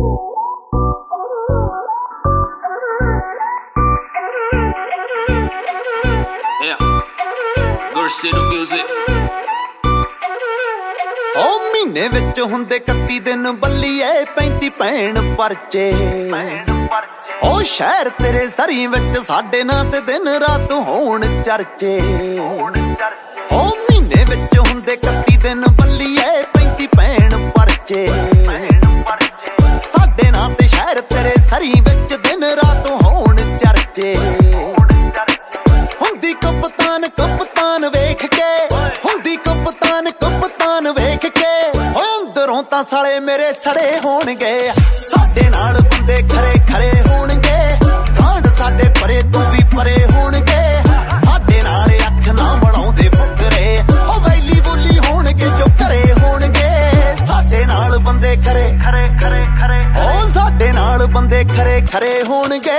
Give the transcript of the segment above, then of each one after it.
ਉਹ ਮਹੀਨੇ ਵਿੱਚ ਹੁੰਦੇ 31 ਦਿਨ ਬੱਲੀਏ 35 ਭੈਣ ਪਰਚੇ ਉਹ ਸ਼ਹਿਰ ਤੇਰੇ ਸਰੀ ਵਿੱਚ ਸਾਡੇ ਨਾਂ ਤੇ ਦਿਨ ਰਾਤ ਹੋਣ ਚਰਚੇ। ਉਹ ਮਹੀਨੇ ਵਿੱਚ ਹੁੰਦੇ 31 ਦਿਨ ਬੱਲੀਏ 35 ਭੈਣ ਪਰਚੇ ਸਾਡੇ ਨਾਂ ਤੇ ਸ਼ਹਿਰ ਤੇਰੇ ਸਰੀ ਵਿੱਚ ਦਿਨ ਰਾਤ ਹੋਣ ਚਰਚੇ। ਹੁੰਦੀ ਕਪਤਾਨ ਕਪਤਾਨ ਵੇਖ ਕੇ ਹੁੰਦੀ ਕਪਤਾਨ ਕਪਤਾਨ ਵੇਖ ਕੇ ਅੰਦਰੋਂ ਤਾਂ ਸਾਲੇ ਮੇਰੇ ਸੜੇ ਹੋਣਗੇ। ਸਾਡੇ ਨਾਲ ਬੰਦੇ ਖਰੇ ਖਰੇ ਹੋਣਗੇ ਕਾਂਡ ਸਾਡੇ ਪਰੇ ਤੂੰ ਵੀ ਪਰੇ ਹੋਣਗੇ। ਸਾਡੇ ਨਾਲ ਅੱਖ ਨਾ ਬਣਾਉਂਦੇ ਫੁਕਰੇ ਉਹ ਵੈਲੀ ਬੋਲੀ ਹੋਣਗੇ ਜੋ ਘਰੇ ਹੋਣਗੇ। ਸਾਡੇ ਨਾਲ ਬੰਦੇ ਖਰੇ ਖਰੇ ਖਰੇ ਖਰੇ ਉਹ ਸਾਡੇ ਨਾਲ ਬੰਦੇ ਖਰੇ ਖਰੇ ਹੋਣਗੇ।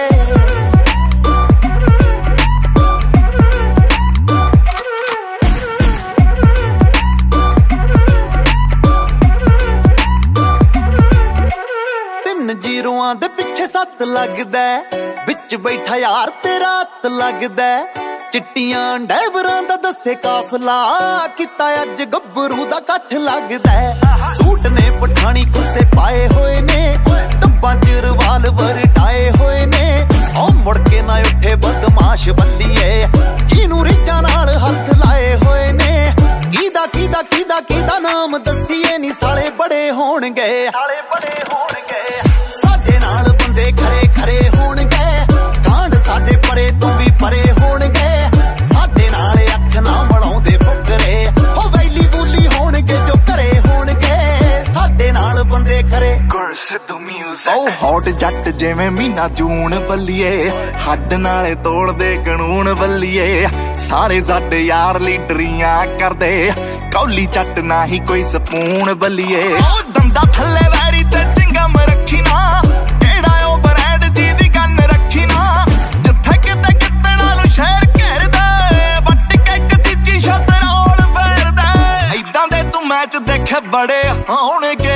ਜ਼ੀਰੋਆਂ ਦੇ ਪਿੱਛੇ 7 ਲੱਗਦਾ ਵਿੱਚ ਬੈਠਾ ਯਾਰ ਤੇਰਾ ਹੱਥ ਲੱਗਦਾ। ਚਿੱਟੀਆਂ ਡੈਵਰਾਂ ਦਾ ਦੱਸੇ ਕਾਫਲਾ ਕੀਤਾ ਅੱਜ ਗੱਭਰੂ ਦਾ ਇਕੱਠ ਲੱਗਦਾ। ਸੂਟ ਨੇ ਪਠਾਣੀ ਕੁੱਸੇ ਪਾਏ ਹੋਏ ਨੇ ਟੱਬਾਂ ਚ ਰਿਵਾਲਵਰ ਟਾਏ ਹੋਏ ਨੇ। ਉਹ ਮੁੜ ਕੇ ਨਾ ਉੱਠੇ ਬਦਮਾਸ਼ ਬੰਦੀਏ ਜਿਹਨੂੰ ਰੀਝਾਂ ਨਾਲ ਹੱਥ ਲਾਏ ਹੋਏ ਨੇ। ਕਿਹਦਾ ਕਿਹਦਾ ਕਿਹਦਾ ਕਿਹਦਾ ਨਾਮ ਦੱਸੀਏ ਨੀ ਸਾਲੇ ਬੜੇ ਹੋਣਗੇ ਸਾਲੇ ਬੜੇ ਹੋਣਗੇ। ਸਾਡੇ ਨਾਲ ਬੰਦੇ ਖਰੇ ਖਰੇ ਹੋਣਗੇ ਕਾਂਡ ਸਾਡੇ ਪਰੇ ਤੂੰ ਵੀ ਪਰੇ ਹੋਣਗੇ। ਸਾਡੇ ਨਾਲ ਅੱਖ ਨਾ ਬਣਾਉਂਦੇ ਫੁਕਰੇ ਉਹ ਵੈਲੀ ਬੋਲੀ ਹੋਣਗੇ ਜੋ ਘਰੇ ਹੋਣਗੇ। ਸਾਡੇ ਨਾਲ ਬੰਦੇ ਖਰੇ ਉਹ ਹੌਟ ਜੱਟ ਜਿਵੇਂ ਮਹੀਨਾ ਜੂਨ ਬੱਲੀਏ ਹੱਡ ਨਾਲੇ ਤੋੜਦੇ ਕਾਨੂੰਨ ਬੱਲੀਏ। ਸਾਰੇ ਸਾਡੇ ਯਾਰ ਲੀਡਰੀਆਂ ਕਰਦੇ ਕੌਲੀ ਚੱਟ ਨਾ ਹੀ ਕੋਈ ਸਪੂਨ ਬੱਲੀਏ। ਉਹ ਦੰਦਾ ਥੱਲੇ ਵੈਰੀ ਤੇ ਚਿੰਗਮ ਰੱਖੀ ਨਾ ਕਿਹੜਾ ਉਹ ਬਰੈਡ ਜੀ ਦੀ ਗੰਨ ਰੱਖੀ ਨਾ। ਜਿੱਥੇ ਕਿਤੇ ਕਿਤਣਾ ਨੂੰ ਸ਼ਹਿਰ ਘੇਰਦਾ ਵੱਟ ਕੇ ਇੱਕ ਚੀਚੀ ਸ਼ਤਰੌਲ ਫੇਰਦਾ। ਏਦਾਂ ਦੇ ਤੂੰ ਮੈਚ ਦੇਖੇ ਬੜੇ ਹੋਣਗੇ।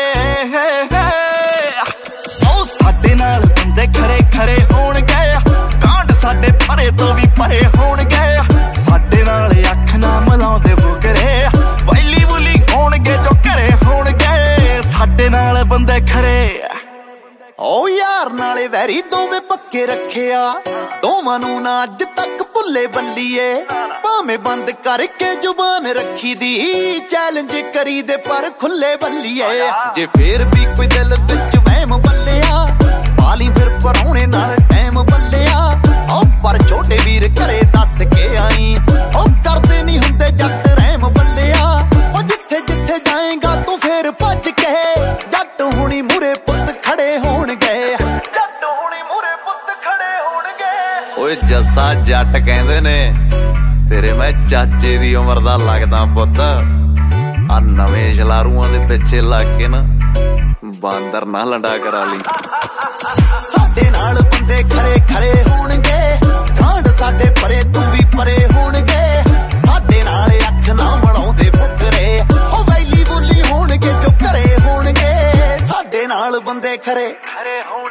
ਉਹ ਸਾਡੇ ਨਾਲ ਬੰਦੇ ਖਰੇ ਖਰੇ ਹੋਣਗੇ ਕਾਂਡ ਸਾਡੇ ਪਰੇ ਤੋਂ ਵੀ ਪਰੇ ਹੋਣਗੇ। ਸਾਡੇ ਨਾਲ ਅੱਖ ਨਾ ਮਿਲਾਉਂਦੇ ਫੁਕਰੇ ਵੈਲੀ ਬੁਲੀ ਹੋਣਗੇ ਜੋ ਘਰੇ ਹੋਣਗੇ। ਸਾਡੇ ਨਾਲ ਬੰਦੇ ਖਰੇ ਉਹ ਯਾਰ ਨਾਲੇ ਵੈਰੀ ਦੋਵੇਂ ਪੱਕੇ ਰੱਖਿਆ ਦੋਵਾਂ ਨੂੰ ਨਾ ਅੱਜ ਤੱਕ ਭੁੱਲੇ ਬੱਲੀਏ। ਭਾਵੇਂ ਬੰਦ ਕਰਕੇ ਜ਼ੁਬਾਨ ਰੱਖੀ ਦੀ ਚੈਲੰਜ ਕਰੀ ਦੇ ਪਰ ਖੁੱਲੇ ਬੱਲੀਏ। ਜੇ ਫੇਰ ਵੀ ਕੋਈ ਦਿਲ ਵਿੱਚ ਵਹਿਮ ਬੱਲਿਆ ਪਾਲੀ ਫਿਰ ਪਰਾਉਣੇ ਨਾਲ ਟਾਈਮ ਬੱਲਿਆ। ਉਹ ਪਰ ਛੋਟੇ ਵੀਰ ਘਰੇ ਦੱਸ ਕੇ ਆਈ ਉਹ ਕਰਦੇ ਨਹੀਂ ਹੁੰਦੇ ਜੱਟ ਰਹਿਮ ਬੱਲਿਆ। ਉਹ ਜਿੱਥੇ ਜਿੱਥੇ ਜਾਏਗਾ ਤੂੰ ਫੇਰ ਭੱਜ ਕੇ ਜੱਟ ਹੁਣੀ ਮੂਰੇ ਪੁੱਤ ਖੜੇ ਹੋਣਗੇ। ਜੱਟ ਹੁਣੀ ਮੂਰੇ ਪੁੱਤ ਖੜੇ ਹੋਣਗੇ। ਓਏ ਜੱਸਾ ਜੱਟ ਕਹਿੰਦੇ ਨੇ ਤੇਰੇ ਮੈਂ ਚਾਚੇ ਦੀ ਉਮਰ ਦਾ ਲੱਗਦਾ ਪੁੱਤ। ਆ ਨਵੇਂ ਛਲਾਰੂਆਂ ਦੇ ਪਿੱਛੇ ਲੱਗ ਕੇ ਨਾ ਬਾਂਦਰ ਨਾ ਲੰਡਾ ਕਰਾ ਲਈ। ਸਾਡੇ ਨਾਲ ਬੰਦੇ ਖਰੇ ਖਰੇ ਹੋਣਗੇ ਕਾਂਡ ਸਾਡੇ ਪਰੇ ਤੂੰ ਵੀ ਪਰੇ ਹੋਣਗੇ। ਸਾਡੇ ਨਾਲ ਅੱਖ ਨਾ ਬਣਾਉਂਦੇ ਫੁਕਰੇ ਉਹ ਵੈਲੀ ਬੋਲੀ ਹੋਣਗੇ ਜੋ ਘਰੇ ਹੋਣਗੇ। ਸਾਡੇ ਨਾਲ ਬੰਦੇ ਖਰੇ ਖਰੇ ਹੋਣਗੇ।